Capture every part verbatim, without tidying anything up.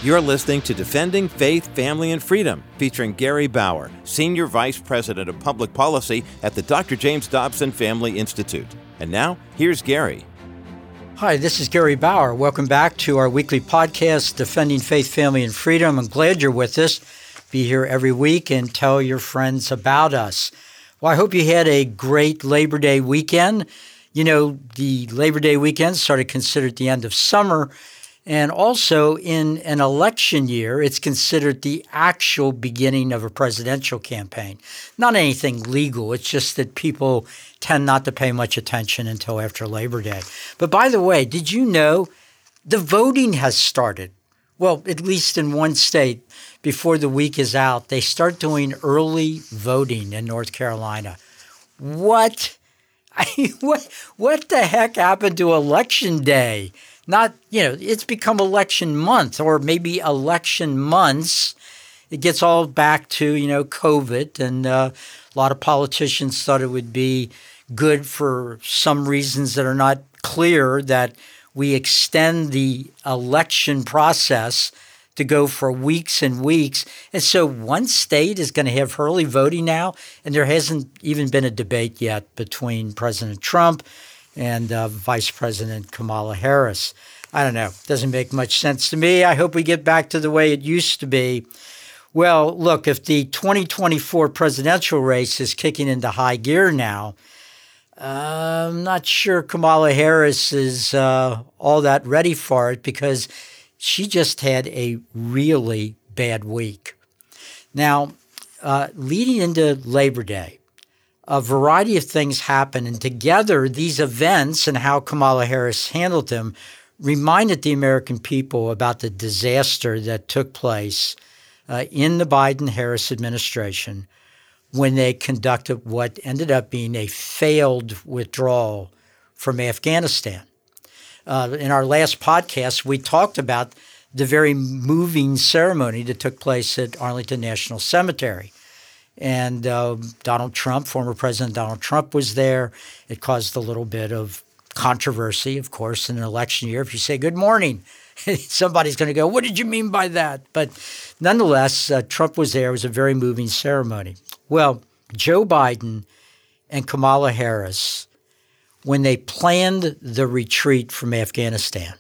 You're listening to Defending Faith, Family, and Freedom, featuring Gary Bauer, Senior Vice President of Public Policy at the Doctor James Dobson Family Institute. And now, here's Gary. Hi, this is Gary Bauer. Welcome back to our weekly podcast, Defending Faith, Family, and Freedom. I'm glad you're with us. Be here every week and tell your friends about us. Well, I hope you had a great Labor Day weekend. You know, the Labor Day weekend started considered the end of summer. And also, in an election year, it's considered the actual beginning of a presidential campaign. Not anything legal. It's just that people tend not to pay much attention until after Labor Day. But by the way, did you know the voting has started? Well, at least in one state, before the week is out, they start doing early voting in North Carolina. What? I mean, what, what the heck happened to Election Day? Not, you know, it's become election month or maybe election months. It gets all back to, you know, COVID. And uh, a lot of politicians thought it would be good for some reasons that are not clear that we extend the election process to go for weeks and weeks. And so one state is going to have early voting now. And there hasn't even been a debate yet between President Trump and uh, Vice President Kamala Harris. I don't know. Doesn't make much sense to me. I hope we get back to the way it used to be. Well, look, if the twenty twenty-four presidential race is kicking into high gear now, uh, I'm not sure Kamala Harris is uh, all that ready for it because she just had a really bad week. Now, uh, leading into Labor Day, a variety of things happen, and together these events and how Kamala Harris handled them reminded the American people about the disaster that took place uh, in the Biden-Harris administration when they conducted what ended up being a failed withdrawal from Afghanistan. Uh, in our last podcast, we talked about the very moving ceremony that took place at Arlington National Cemetery. And uh, Donald Trump, former President Donald Trump, was there. It caused a little bit of controversy, of course, in an election year. If you say good morning, somebody's going to go, what did you mean by that? But nonetheless, uh, Trump was there. It was a very moving ceremony. Well, Joe Biden and Kamala Harris, when they planned the retreat from Afghanistan,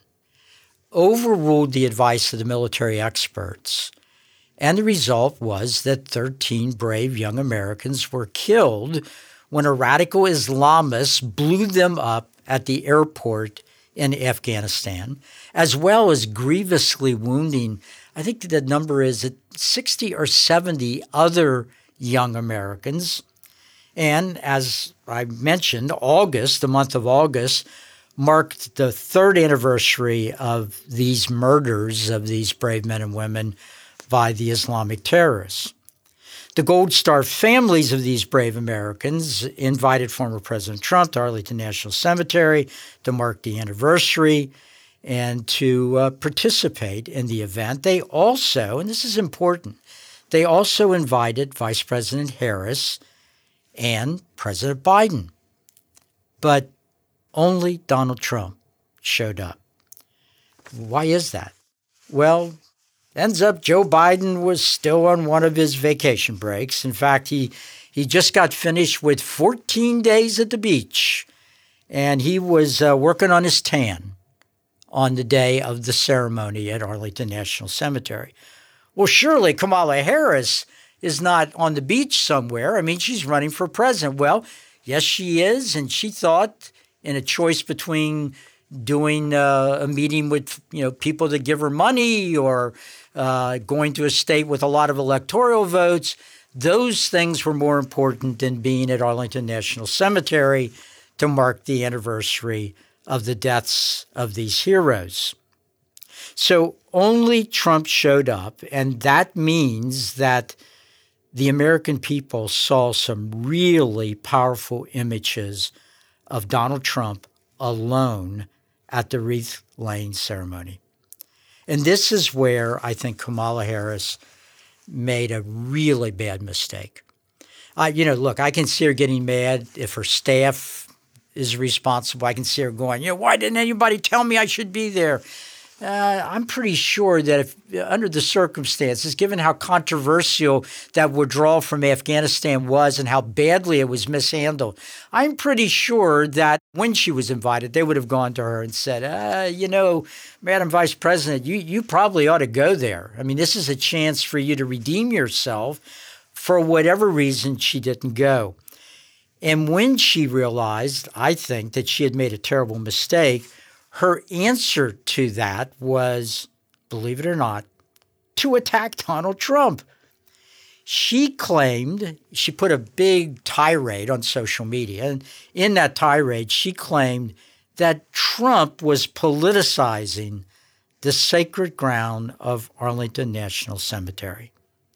overruled the advice of the military experts. And the result was that thirteen brave young Americans were killed when a radical Islamist blew them up at the airport in Afghanistan, as well as grievously wounding, I think the number is at sixty or seventy other young Americans. And as I mentioned, August, the month of August, marked the third anniversary of these murders of these brave men and women by the Islamic terrorists. The Gold Star families of these brave Americans invited former President Trump to Arlington National Cemetery to mark the anniversary and to uh, participate in the event. They also, and this is important, they also invited Vice President Harris and President Biden. But only Donald Trump showed up. Why is that? Well, ends up Joe Biden was still on one of his vacation breaks. In fact, he he just got finished with fourteen days at the beach, and he was uh, working on his tan on the day of the ceremony at Arlington National Cemetery. Well, surely Kamala Harris is not on the beach somewhere. I mean, she's running for president. Well, yes, she is, and she thought in a choice between doing uh, a meeting with, you know, people that give her money or uh, going to a state with a lot of electoral votes, those things were more important than being at Arlington National Cemetery to mark the anniversary of the deaths of these heroes. So only Trump showed up, and that means that the American people saw some really powerful images of Donald Trump alone at the wreath-laying ceremony. And this is where I think Kamala Harris made a really bad mistake. Uh, you know, look, I can see her getting mad if her staff is responsible. I can see her going, you know, why didn't anybody tell me I should be there? Uh, I'm pretty sure that if, under the circumstances, given how controversial that withdrawal from Afghanistan was and how badly it was mishandled, I'm pretty sure that when she was invited, they would have gone to her and said, uh, you know, Madam Vice President, you, you probably ought to go there. I mean, this is a chance for you to redeem yourself. For whatever reason, she didn't go. And when she realized, I think, that she had made a terrible mistake, her answer to that was, believe it or not, to attack Donald Trump. She claimed, she put a big tirade on social media, and in that tirade, she claimed that Trump was politicizing the sacred ground of Arlington National Cemetery.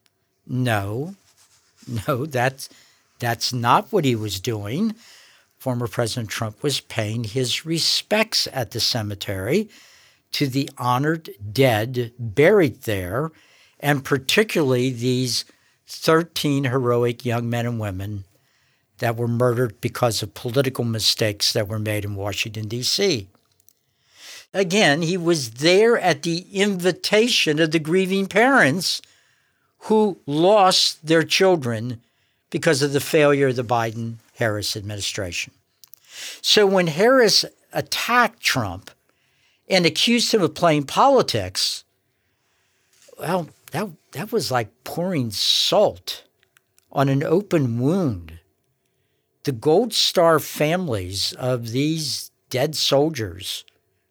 No, no, that's, that's not what he was doing. Former President Trump was paying his respects at the cemetery to the honored dead buried there, and particularly these thirteen heroic young men and women that were murdered because of political mistakes that were made in Washington, D C Again, he was there at the invitation of the grieving parents who lost their children because of the failure of the Biden-Harris administration. So when Harris attacked Trump and accused him of playing politics, well, that, that was like pouring salt on an open wound. The Gold Star families of these dead soldiers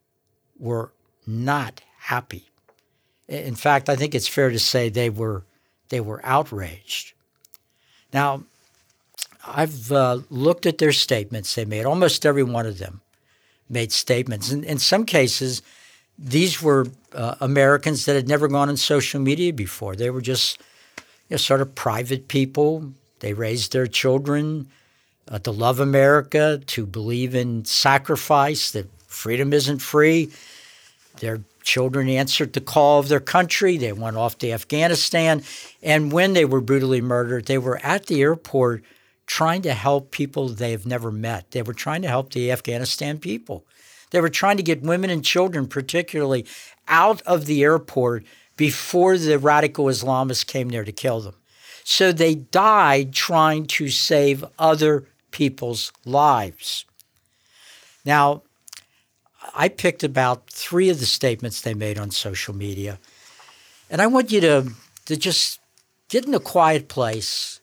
were not happy. In fact, I think it's fair to say they were they were outraged. Now, I've uh, looked at their statements they made. Almost every one of them made statements. And in some cases, these were uh, Americans that had never gone on social media before. They were just you know, sort of private people. They raised their children uh, to love America, to believe in sacrifice, that freedom isn't free. Their children answered the call of their country. They went off to Afghanistan. And when they were brutally murdered, they were at the airport trying to help people they have never met. They were trying to help the Afghanistan people. They were trying to get women and children particularly out of the airport before the radical Islamists came there to kill them. So they died trying to save other people's lives. Now, I picked about three of the statements they made on social media, and I want you to, to just get in a quiet place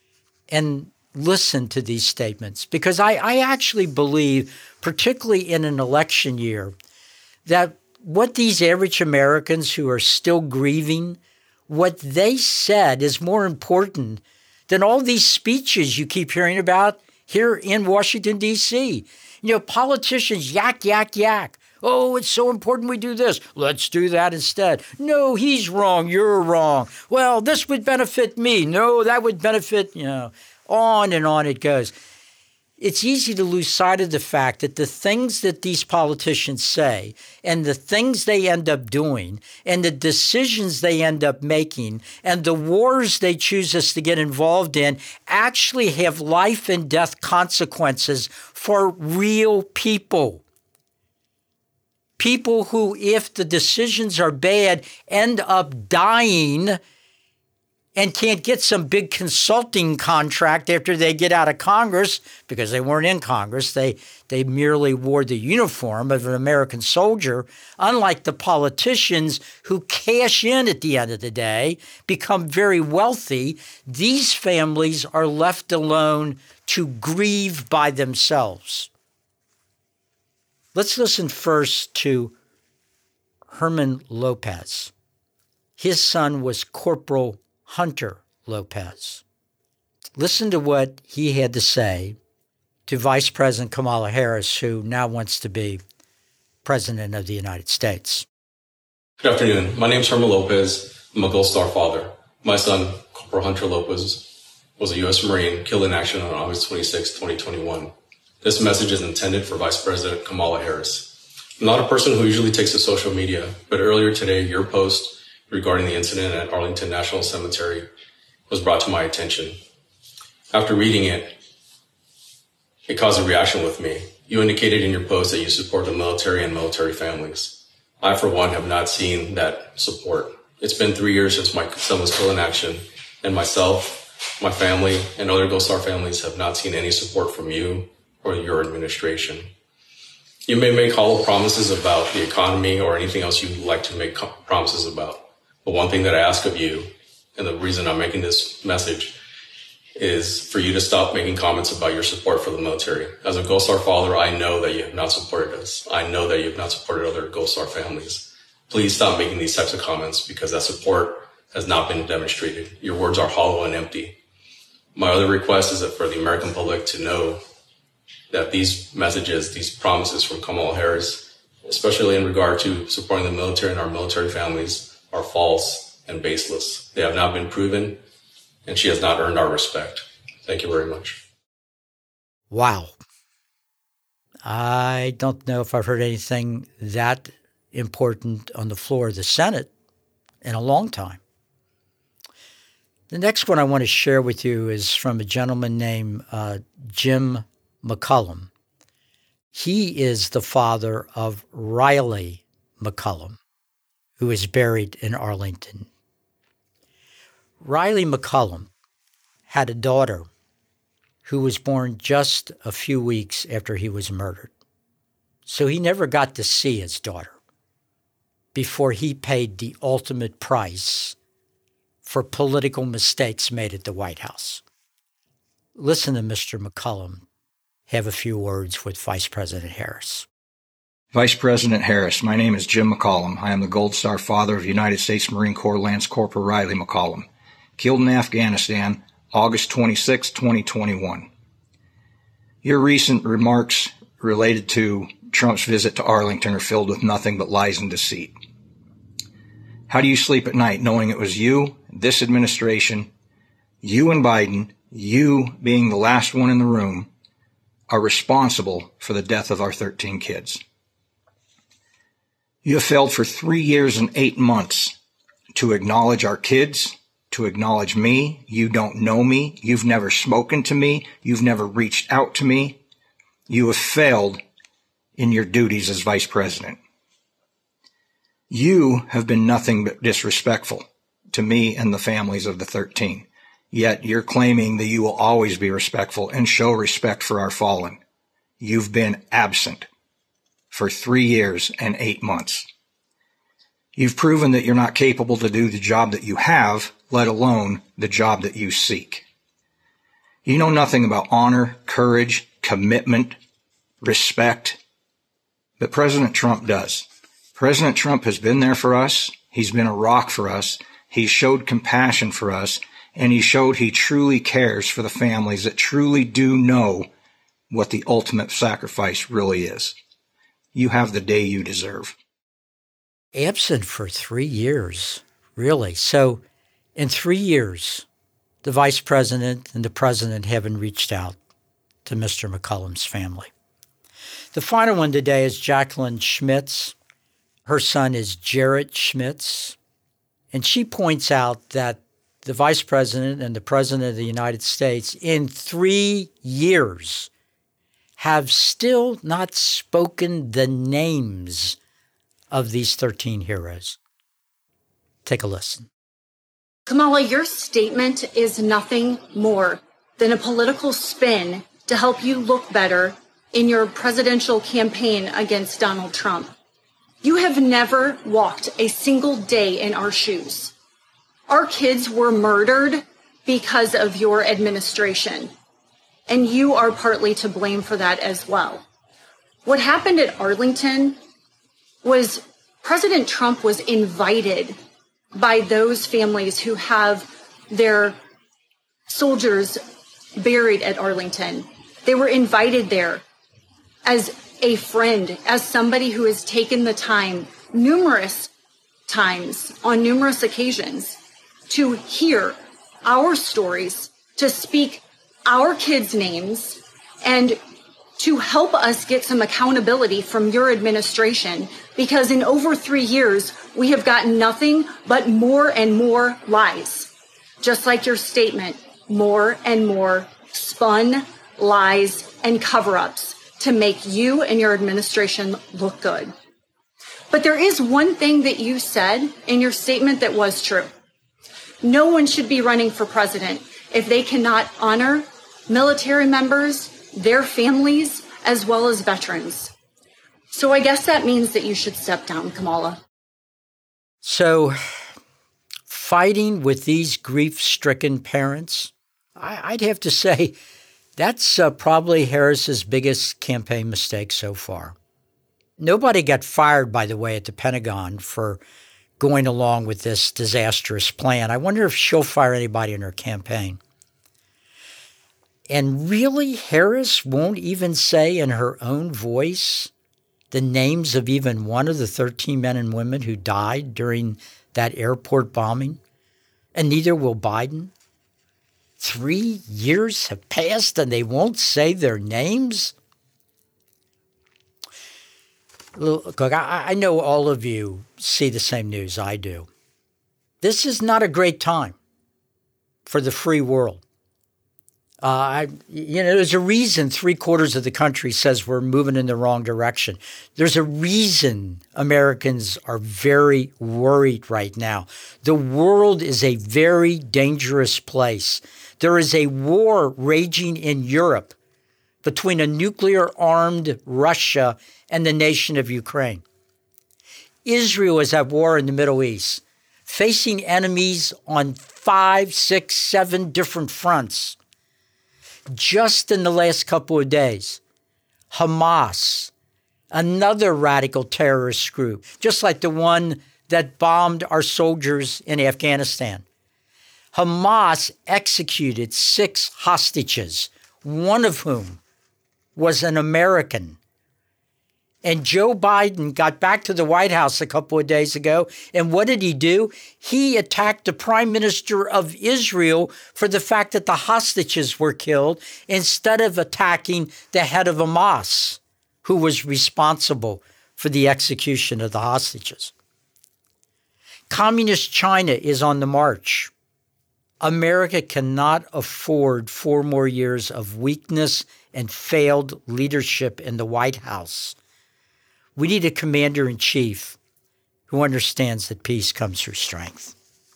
and listen to these statements, because I, I actually believe, particularly in an election year, that what these average Americans who are still grieving, what they said is more important than all these speeches you keep hearing about here in Washington, D C You know, politicians yak, yak, yak. Oh, it's so important we do this. Let's do that instead. No, he's wrong. You're wrong. Well, this would benefit me. No, that would benefit, you know. On and on it goes. It's easy to lose sight of the fact that the things that these politicians say and the things they end up doing and the decisions they end up making and the wars they choose us to get involved in actually have life and death consequences for real people. People who, if the decisions are bad, end up dying and can't get some big consulting contract after they get out of Congress because they weren't in Congress. They they merely wore the uniform of an American soldier, unlike the politicians who cash in at the end of the day, become very wealthy. These families are left alone to grieve by themselves. Let's listen first to Herman Lopez. His son was Corporal Hunter Lopez. Listen to what he had to say to Vice President Kamala Harris, who now wants to be President of the United States. Good afternoon. My name is Herman Lopez. I'm a Gold Star father. My son, Corporal Hunter Lopez, was a U S Marine killed in action on August twenty-sixth, twenty twenty-one. This message is intended for Vice President Kamala Harris. I'm not a person who usually takes to social media, but earlier today, your post regarding the incident at Arlington National Cemetery was brought to my attention. After reading it, it caused a reaction with me. You indicated in your post that you support the military and military families. I, for one, have not seen that support. It's been three years since my son was killed in action, and myself, my family, and other Gold Star families have not seen any support from you or your administration. You may make hollow promises about the economy or anything else you'd like to make promises about. But one thing that I ask of you, and the reason I'm making this message, is for you to stop making comments about your support for the military. As a Gold Star father, I know that you have not supported us. I know that you have not supported other Gold Star families. Please stop making these types of comments because that support has not been demonstrated. Your words are hollow and empty. My other request is that for the American public to know that these messages, these promises from Kamala Harris, especially in regard to supporting the military and our military families, are false and baseless. They have not been proven, and she has not earned our respect. Thank you very much. Wow. I don't know if I've heard anything that important on the floor of the Senate in a long time. The next one I want to share with you is from a gentleman named uh, Jim McCollum. He is the father of Riley McCollum, who is buried in Arlington. Riley McCollum had a daughter who was born just a few weeks after he was murdered. So he never got to see his daughter before he paid the ultimate price for political mistakes made at the White House. Listen to Mister McCollum have a few words with Vice President Harris. Vice President Harris, my name is Jim McCollum. I am the Gold Star father of United States Marine Corps Lance Corporal Riley McCollum, killed in Afghanistan, August twenty-sixth, twenty twenty-one. Your recent remarks related to Trump's visit to Arlington are filled with nothing but lies and deceit. How do you sleep at night knowing it was you, this administration, you and Biden, you being the last one in the room, are responsible for the death of our thirteen kids? You have failed for three years and eight months to acknowledge our kids, to acknowledge me. You don't know me. You've never spoken to me. You've never reached out to me. You have failed in your duties as vice president. You have been nothing but disrespectful to me and the families of the thirteen. Yet you're claiming that you will always be respectful and show respect for our fallen. You've been absent for three years and eight months. You've proven that you're not capable to do the job that you have, let alone the job that you seek. You know nothing about honor, courage, commitment, respect, but President Trump does. President Trump has been there for us. He's been a rock for us. He showed compassion for us, and he showed he truly cares for the families that truly do know what the ultimate sacrifice really is. You have the day you deserve. Absent for three years, really. So in three years, the vice president and the president haven't reached out to Mister McCollum's family. The final one today is Jacqueline Schmitz. Her son is Jarrett Schmitz. And she points out that the vice president and the president of the United States in three years have still not spoken the names of these thirteen heroes. Take a listen. Kamala, your statement is nothing more than a political spin to help you look better in your presidential campaign against Donald Trump. You have never walked a single day in our shoes. Our kids were murdered because of your administration, and you are partly to blame for that as well. What happened at Arlington was President Trump was invited by those families who have their soldiers buried at Arlington. They were invited there as a friend, as somebody who has taken the time numerous times on numerous occasions to hear our stories, to speak our kids' names, and to help us get some accountability from your administration, because in over three years, we have gotten nothing but more and more lies. Just like your statement, more and more spun lies and cover-ups to make you and your administration look good. But there is one thing that you said in your statement that was true. No one should be running for president if they cannot honor military members, their families, as well as veterans. So I guess that means that you should step down, Kamala. So fighting with these grief-stricken parents, I, I'd have to say that's uh, probably Harris's biggest campaign mistake so far. Nobody got fired, by the way, at the Pentagon for going along with this disastrous plan. I wonder if she'll fire anybody in her campaign. And really, Harris won't even say in her own voice the names of even one of the thirteen men and women who died during that airport bombing, and neither will Biden. Three years have passed and they won't say their names? Look, I know all of you see the same news I do. This is not a great time for the free world. Uh, I, you know, there's a reason three quarters of the country says we're moving in the wrong direction. There's a reason Americans are very worried right now. The world is a very dangerous place. There is a war raging in Europe between a nuclear-armed Russia and the nation of Ukraine. Israel is at war in the Middle East, facing enemies on five, six, seven different fronts. Just in the last couple of days, Hamas, another radical terrorist group, just like the one that bombed our soldiers in Afghanistan. Hamas executed six hostages, one of whom was an American. And Joe Biden got back to the White House a couple of days ago, and what did he do? He attacked the prime minister of Israel for the fact that the hostages were killed instead of attacking the head of Hamas, who was responsible for the execution of the hostages. Communist China is on the march. America cannot afford four more years of weakness and failed leadership in the White House. We need a commander-in-chief who understands that peace comes through strength.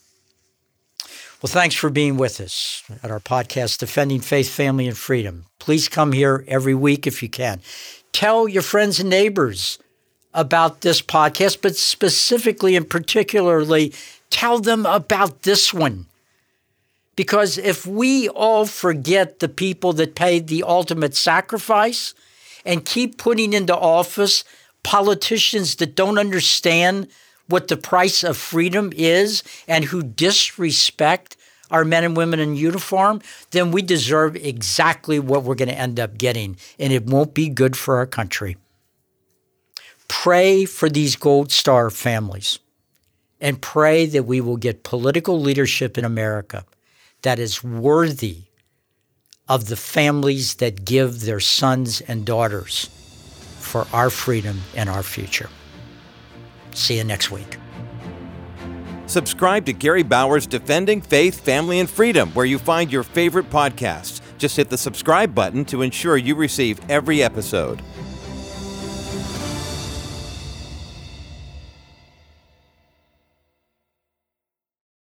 Well, thanks for being with us at our podcast, Defending Faith, Family, and Freedom. Please come here every week if you can. Tell your friends and neighbors about this podcast, but specifically and particularly, tell them about this one. Because if we all forget the people that paid the ultimate sacrifice and keep putting into office politicians that don't understand what the price of freedom is and who disrespect our men and women in uniform, then we deserve exactly what we're going to end up getting, and it won't be good for our country. Pray for these Gold Star families and pray that we will get political leadership in America that is worthy of the families that give their sons and daughters for our freedom and our future. See you next week. Subscribe to Gary Bauer's Defending Faith, Family, and Freedom, where you find your favorite podcasts. Just hit the subscribe button to ensure you receive every episode.